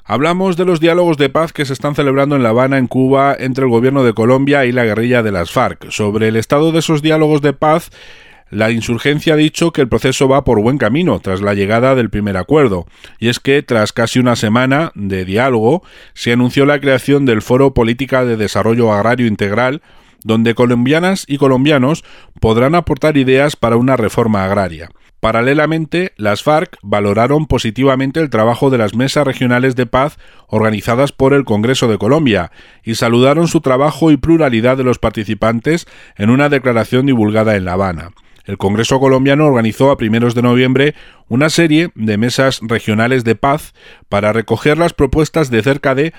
Hablamos de los diálogos de paz que se están celebrando en La Habana, en Cuba, entre el gobierno de Colombia y la guerrilla de las FARC. Sobre el estado de esos diálogos de paz, la insurgencia ha dicho que el proceso va por buen camino tras la llegada del primer acuerdo. Y es que, tras casi una semana de diálogo, se anunció la creación del Foro Política de Desarrollo Agrario Integral, donde colombianas y colombianos podrán aportar ideas para una reforma agraria. Paralelamente, las FARC valoraron positivamente el trabajo de las mesas regionales de paz organizadas por el Congreso de Colombia y saludaron su trabajo y pluralidad de los participantes en una declaración divulgada en La Habana. El Congreso colombiano organizó a primeros de noviembre una serie de mesas regionales de paz para recoger las propuestas de cerca de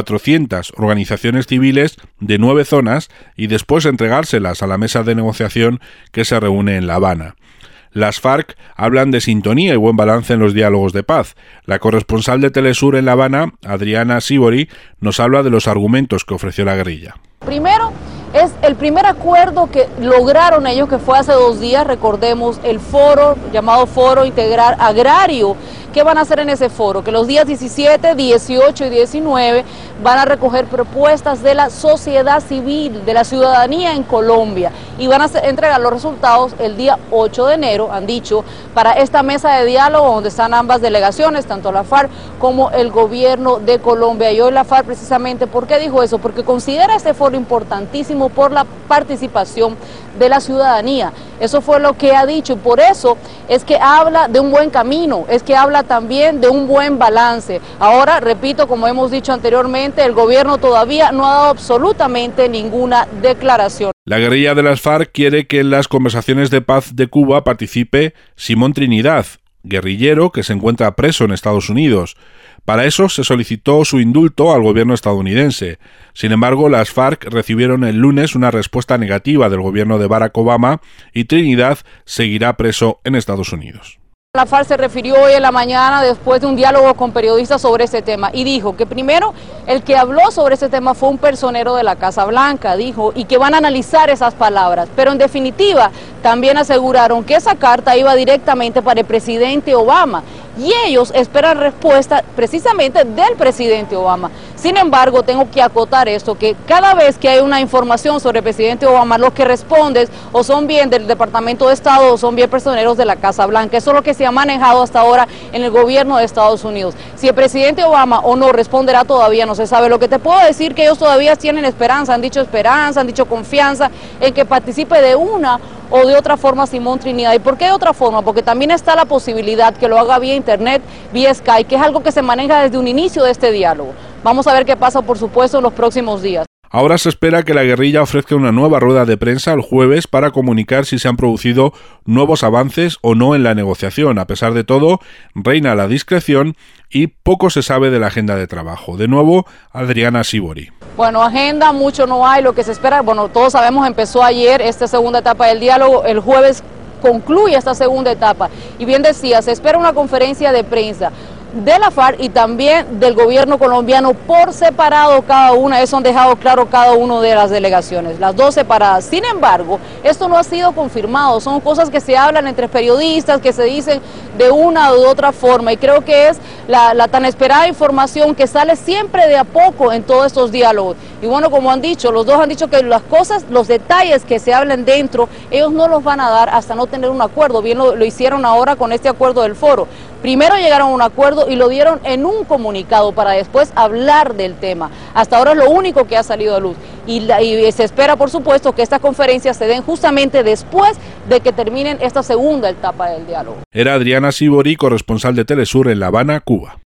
400 organizaciones civiles de 9 zonas y después entregárselas a la mesa de negociación que se reúne en La Habana. Las FARC hablan de sintonía y buen balance en los diálogos de paz. La corresponsal de Telesur en La Habana, Adriana Sibori, nos habla de los argumentos que ofreció la guerrilla. Primero, es el primer acuerdo que lograron ellos, que fue hace 2 días, recordemos, el foro, llamado Foro Integral Agrario. ¿Qué van a hacer en ese foro? Que los días 17, 18 y 19 van a recoger propuestas de la sociedad civil, de la ciudadanía en Colombia, y van a entregar los resultados el día 8 de enero, han dicho, para esta mesa de diálogo donde están ambas delegaciones, tanto la FARC como el gobierno de Colombia. Y hoy la FARC, precisamente, ¿por qué dijo eso? Porque considera este foro importantísimo por la participación de la ciudadanía. Eso fue lo que ha dicho, y por eso es que habla de un buen camino, es que habla también de un buen balance. Ahora, repito, como hemos dicho anteriormente, el gobierno todavía no ha dado absolutamente ninguna declaración. La guerrilla de las FARC quiere que en las conversaciones de paz de Cuba participe Simón Trinidad, guerrillero que se encuentra preso en Estados Unidos. Para eso se solicitó su indulto al gobierno estadounidense. Sin embargo, las FARC recibieron el lunes una respuesta negativa del gobierno de Barack Obama y Trinidad seguirá preso en Estados Unidos. La FARC se refirió hoy en la mañana después de un diálogo con periodistas sobre este tema y dijo que primero el que habló sobre este tema fue un personero de la Casa Blanca, dijo, y que van a analizar esas palabras, pero en definitiva también aseguraron que esa carta iba directamente para el presidente Obama y ellos esperan respuesta precisamente del presidente Obama. Sin embargo, tengo que acotar esto, que cada vez que hay una información sobre el presidente Obama, los que responden o son bien del Departamento de Estado o son bien personeros de la Casa Blanca. Eso es lo que se ha manejado hasta ahora en el gobierno de Estados Unidos. Si el presidente Obama o no responderá todavía no se sabe. Lo que te puedo decir que ellos todavía tienen esperanza, han dicho confianza en que participe de una o de otra forma Simón Trinidad. ¿Y por qué de otra forma? Porque también está la posibilidad que lo haga vía internet, vía Skype, que es algo que se maneja desde un inicio de este diálogo. Vamos a ver qué pasa, por supuesto, en los próximos días. Ahora se espera que la guerrilla ofrezca una nueva rueda de prensa el jueves para comunicar si se han producido nuevos avances o no en la negociación. A pesar de todo, reina la discreción y poco se sabe de la agenda de trabajo. De nuevo, Adriana Sibori. Bueno, agenda mucho no hay, lo que se espera, bueno, todos sabemos, empezó ayer esta segunda etapa del diálogo, el jueves concluye esta segunda etapa. Y bien decía, se espera una conferencia de prensa de la FARC y también del gobierno colombiano por separado cada una, eso han dejado claro cada una de las delegaciones, las dos separadas. Sin embargo, esto no ha sido confirmado, son cosas que se hablan entre periodistas, que se dicen de una u otra forma, y creo que es la tan esperada información que sale siempre de a poco en todos estos diálogos. Y bueno, como han dicho, los dos han dicho que las cosas, los detalles que se hablan dentro, ellos no los van a dar hasta no tener un acuerdo. Bien lo hicieron ahora con este acuerdo del foro. Primero llegaron a un acuerdo y lo dieron en un comunicado para después hablar del tema. Hasta ahora es lo único que ha salido a luz. Y se espera, por supuesto, que estas conferencias se den justamente después de que terminen esta segunda etapa del diálogo. Era Adriana Sibori, corresponsal de Telesur en La Habana, Cuba.